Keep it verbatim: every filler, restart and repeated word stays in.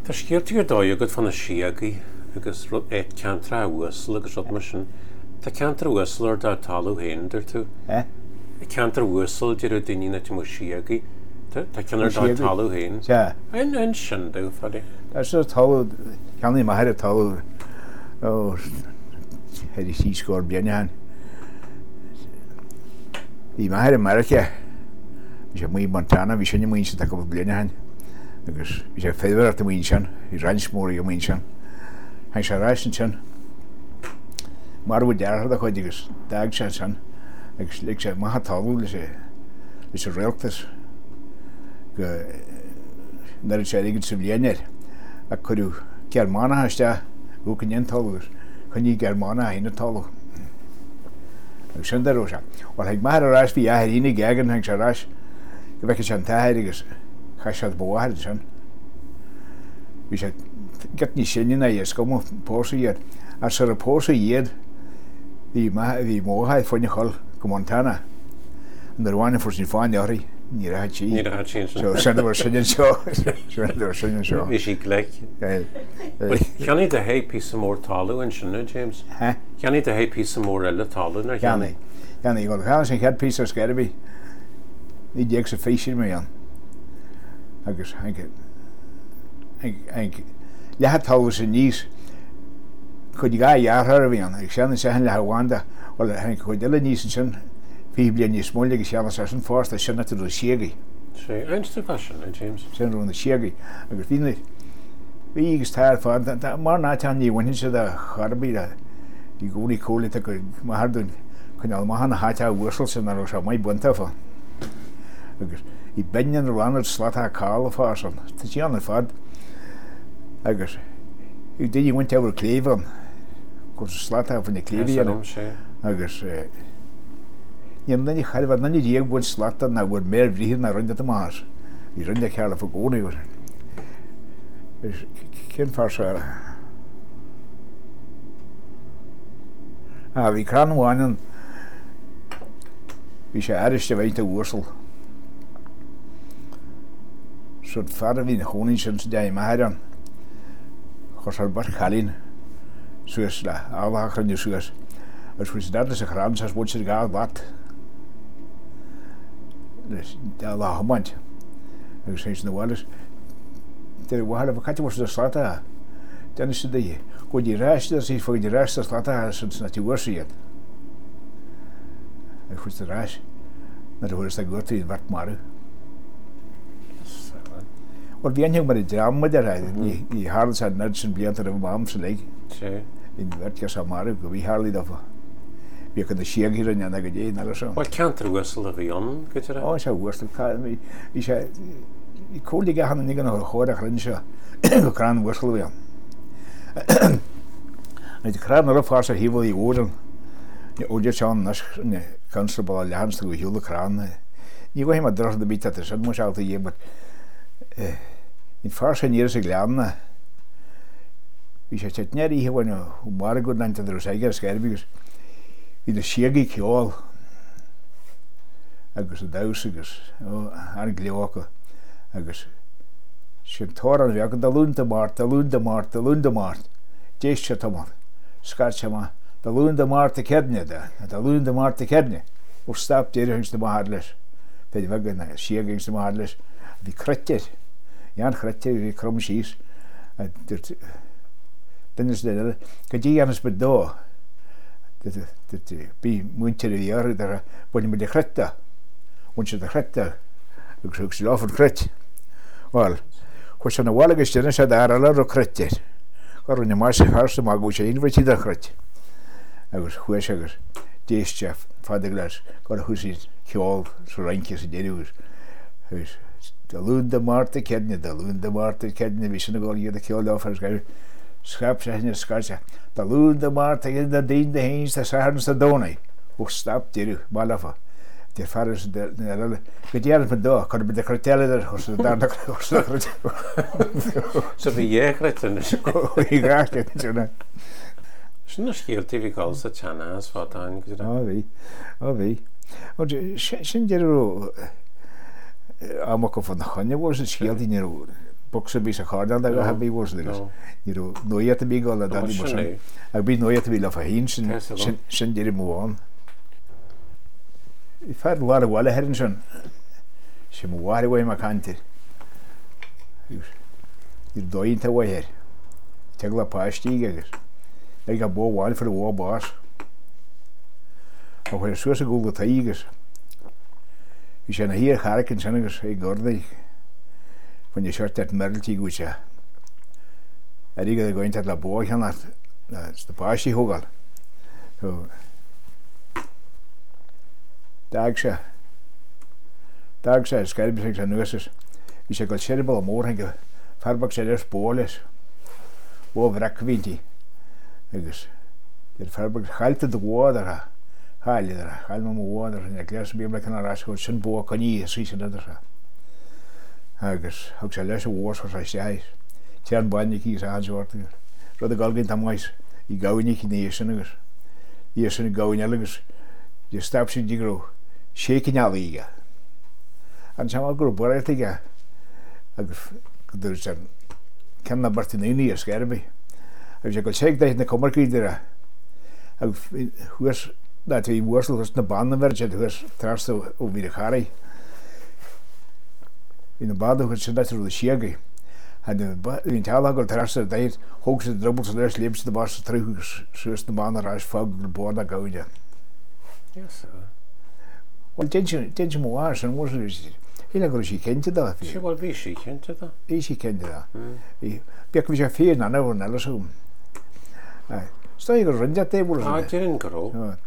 Tá scéaltaí gur dóigh agad fan na siagaí agus éit ceantra a uasal agus rud mar sin. Tá ceantra uasal ar dá talú héin dir tú. Eh? Ceantra uasal dir a daoine na timú siagaí. Tá ceanar dá Siagaí? talú héin. Ja. Ein ein sin dú fadí. Tá sé talú, ceannaí má head a talú ó head i sí scór blianaán. Bhí má head America. Bhí sé muí Montana, bhí sinne muoin sin take go blianaán. Agus bhí sé féidir at a muoin sin, bhí rannsmóí a muoin sin. Hain sé ráisin sin. Mar bhfuil dearthad a chuid agus dag sé sin. Agus lig sé maithe talú leis sé leis sé réaltas. Go nar sé igad sa blianair. A chuidú Germána haiste bhú can talú. Chun í Germána haine talú. Agus sin darú se. Bhil ag maithe a ráis bhí a haína gegan hain sé ráis. Go bheice sin taithir agus chaisiad bóhaid sin. Bhí sé get ní sinne na dhéas go mó pósa iad. Ar sa a pósa iad bhí bhí móthaid foine chol go Montana. An ar bháinna fór sin fáin deorí ní raid sí. Ní raid sin sin. So sin bhar sinne seo. Sin bhar sinne seo. Bhí sí gleic. Ceannaí de hé pí sa mór talú in sinna, James? Ha? Ceannaí de hé pí sa mór eile talú nar Ceannaí. Ceannaí go cheanna sin chead pí ar scarabí. Ní déag sa féisiir mé an. Agus hainke hainke lehat talú sin níos chud i gá dhearthar a bhíon ag seanna sehan le Hawanda bhil hainke chuid eile níos sin fi blian níos móla agus seanna sa sin fásta sinna tú siagaí. sé einstu fashion, James. Sin rúna siagaí agus bhína bhí agus táir fád mar ná tean ní bhaine se a charbí a í gúnaí cóla go marún chuneal maithanna háte bhuasal sin ar se maiid bunta fá. Agus i benjan rannar slata cála fásan. Tá sí anna fad agus i dí bhaint ever clévan go slata fan na clévíana agus ní nanne chailhar nanne díag bhain slata na bhfuil mér bhríhir na rinne más. Í rinne cheala fá gcónaí cin farsára. A bhí cránháinan bhí sé airiste bhaint a bhuasal. Sut fara hín hónin sin sa deim maidán chus ar bar chalín suas le áhachranniu suas agus fuis dar sa chrán sa bud sa gáil bat leis dá lá hamáint agus sé na bhhalas de bhhaile bh caite sa slata déna sa dé go dí ráiste sí fo dí ráiste slata san na tíhsaíad agus fuis a ráis na bhfuil a gurtaí bhart maru. Wel bhíon mar i drama de raid í hála sa nerd sin bliantar a bhm sa leig. sé. Bhín bhirce sa mar go bhí hálaí dofa. Bhí chu na siagíir an go dé na se. Bhil ceantar uasal a bhíon go ra? Á se bhuastal í sé í cólaige hanna ní an chóireach rinne se go crán bhuastal bhíon. Na de crán ar fá a híbhil í ódan ní óidir seán nas constable lehansta go hiúla crán. Ní go hé mar droch de bit a sin mu seálta dhé in far sé níir sa gleanna bhí sé teitnéir í bhaine mar go leint ar séige scairbigus hí na siagaí ceáil agus a das agus an gléocha agus sin tóir an bheag da lúnta mát, da lúnta mát, da lúnta mát déis se tamad scar se má da lúnta mát a cedne da lúnta mát a cedne ó stap déir hins na máthar leis féidir bheag na siagaí na máthar leis bhí creiteir Jan chreiteir bhí crom síos dunas le go dtí anas be dó bí muintear a dhearú ar buine mu de chreita bhain se de chreita agus thug sé láfar creit. Bhil chu se na bhálagus duna sé ar le ro creiteir go runne mar sé hása má go sé inhairtí de chreit agus chuis agus déiste fáidir leis go a thusí ceáil sa reince sa déúgus hús. Da lún de Marta cedne, da lún de Marta cedne, bhí sinna gáil iad a ceáil áfar scair scrap sé hinne scarse. Da lún de Marta iad a daon de héins a saharn sa dónaí ó stap déirú málafa. Dé far is de eile go déanana me dó, chu be de chreiteile ar chus darna chus na chreiteile. So bhí dhéchreit in Í gáiste sinna. Sinna scéaltaí bhí gáil sa teanna as fátáin go ra? Á bhí, á bhí. Sin déirú amach go fan na chunne bhór sin scéaltaí níor boxa bí a chádan a ha bí bhs ní nuí a bí gáil a daí mar a bí nuí a bhí le a hín sin sin déidir móháin. I fer bhhar a bhile heann sin sem bhhar bhhaim a cantir. Ir dóonnta bhhair te le páistí agus ag a bóháil for a bhá bás a chuir suas a gúla taígus hí sé na híar characinn sin agus ag gordaí chun seirt et merltí gúte a rígad a gáinte le bóchan na páistí thugáil dag sé dag sé scailbe sé nuasas hí sé go seirbal a mór go farbach sé leis bólas ó bhreachhítí agus ir farbach chailta do bhád a chaile a chail má bhád ar ag leis bí le chuna rás go sin bó coní a sí sin idir agus thug sé leis a bhór chu sé te an bainnig í a anseirta rud a galginn tamáis í gainnig í níos sin agus í sin gain agus dí stap sin ddígrú sécin aige an sem gur buirtaige agus gur san cem na bartaíní a scerbi agus sé go sé na comarcíidir agus thuas na í bhstal na banna sé thuas trasta ó bhí a charaí í na bad chu sin ú siagaí hín teala go trasta déir thug sé drobal sa leis léb na bar trúgus suas na banna ráis fág na bóna gaide. Well den sem mór san mór híle gur sí cinnte dá fi. Sí bhil bhí sí cinnte dá? Bhí sí cinnte dá. Beag bhí sé fér na nahar elasúm. Sta gur rinde té bú. Á dtíann goró.